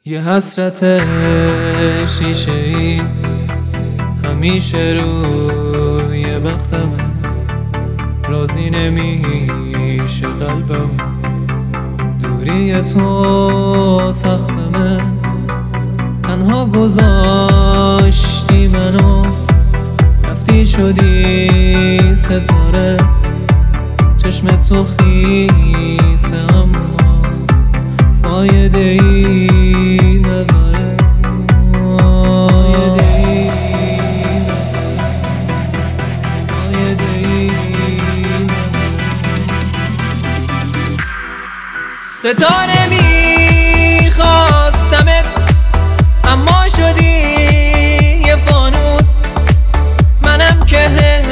یه حسرت شیشه ای همیشه روی بختمه، راضی نمیشه قلبم، دوری تو سختمه. تنها گذاشتی منو، رفتی شدی ستاره، چشم تو خیسه اما فایده ای نداره، فایده ای ستاره میخواستمت اما شدی یه فانوس، منم که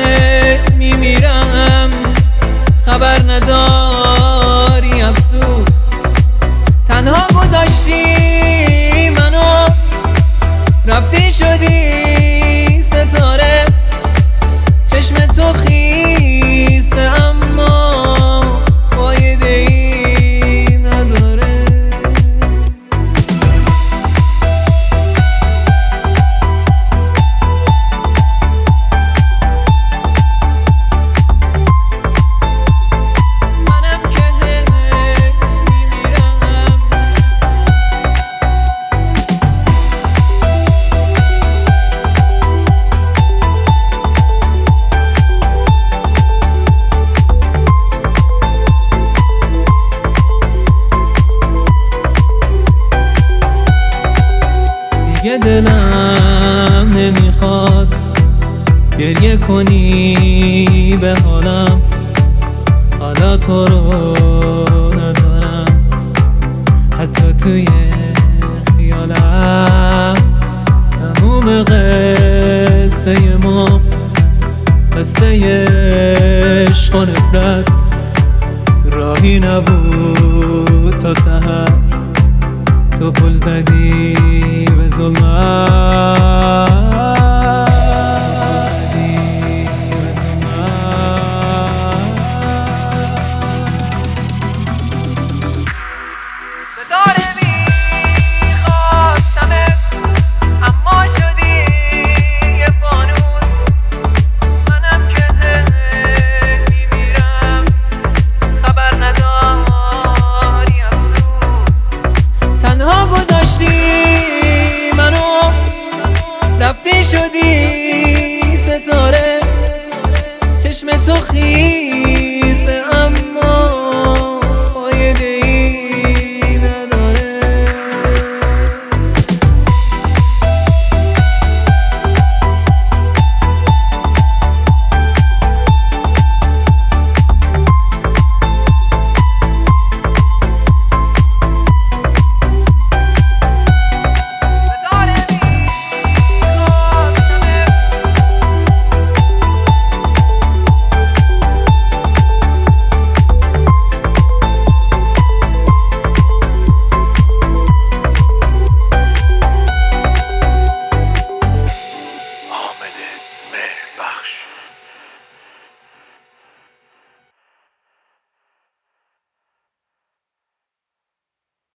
میمیرم خبر نداری افسوس. تنها گذاشتی منو، رفتی شدی ستاره، چشم تو خیسه اما فایده ای نداره. منم که میمیرم. دیگه دلم نمیخواد گریه کنی به حالم، حالا تو رو ندارم حتی توی خیالم. تموم قصه ما قصه عشق و نفرت، راهی نبود تا سحر، تو پل زدی به ظلمت.